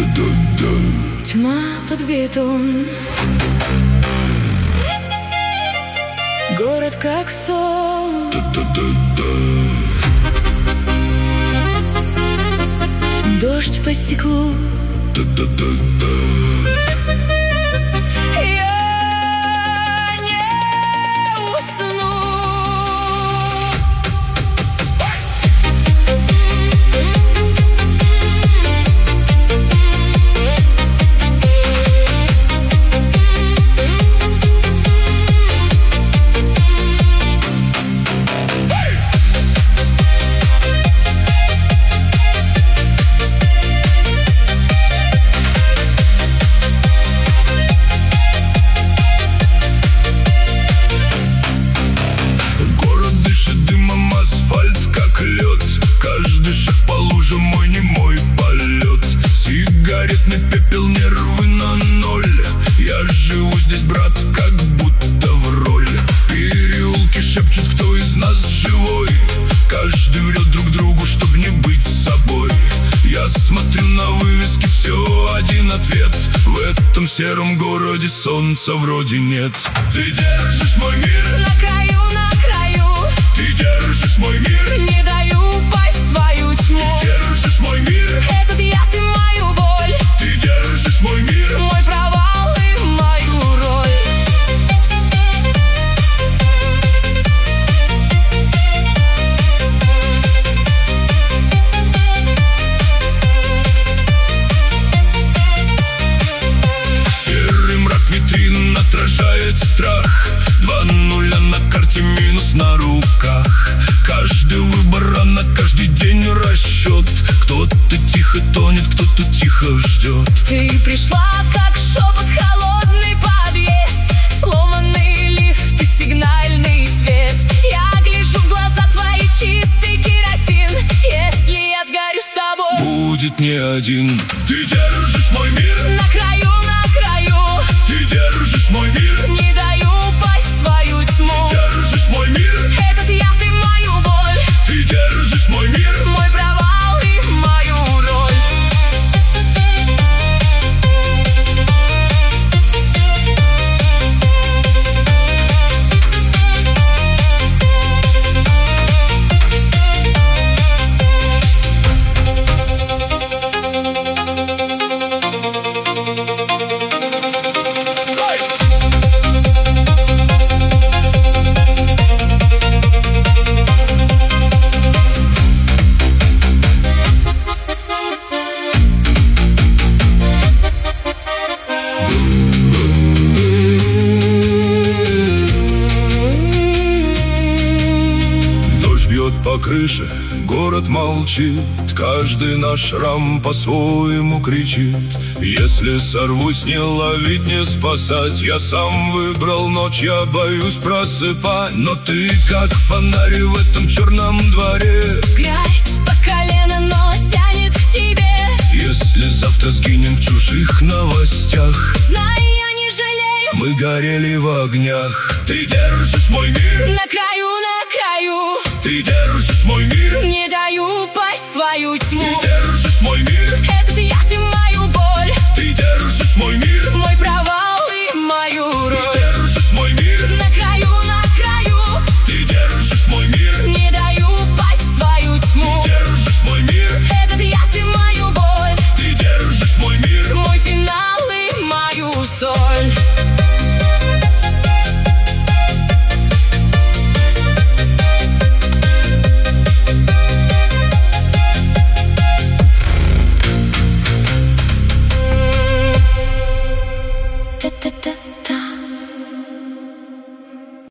Тьма под бетон, город как сон. Дождь по стеклу. Я не усну. Каждый шаг по луже мой немой полет. Сигаретный пепел, нервы на ноль. Я живу здесь, брат, как будто в роли. Переулки шепчут, кто из нас живой. Каждый врет друг другу, чтоб не быть собой. Я смотрю на вывески, все один ответ: в этом сером городе солнца вроде нет. Ты держишь мой мир на краю, на краю. Ты держишь мой мир, не даю упасть в свою тьму. Ты держишь мой мир, этот я, ты мою боль. Ты держишь мой мир, мой провал и мою роль. Серый мрак витрин отражает страх. 2 0 на карте, минус на руках. Каждый выбор, на каждый день расчет. Кто-то тихо тонет, кто-то тихо ждет. Ты пришла, как шепот, холодный подъезд. Сломанный лифт и сигнальный свет. Я гляжу в глаза твои, чистый керосин. Если я сгорю с тобой, будет не один. Ты держишь мой мир на краю, на краю. Ты держишь мой мир, не даю упасть в свою тьму. Ты держишь мой мир, этот я, ты мою боль. Ты держишь мой мир, мой провал и мою роль. По крыше город молчит, каждый наш шрам по-своему кричит. Если сорвусь, не ловить, не спасать. Я сам выбрал ночь, я боюсь просыпать. Но ты как фонарь в этом черном дворе. Грязь по колено, но тянет к тебе. Если завтра сгинем в чужих новостях, знай, я не жалею, мы горели в огнях. Ты держишь мой мир на краю, на краю. Ты держишь мой мир, не даю упасть в свою тьму. Ты держишь мой мир, этот я, ты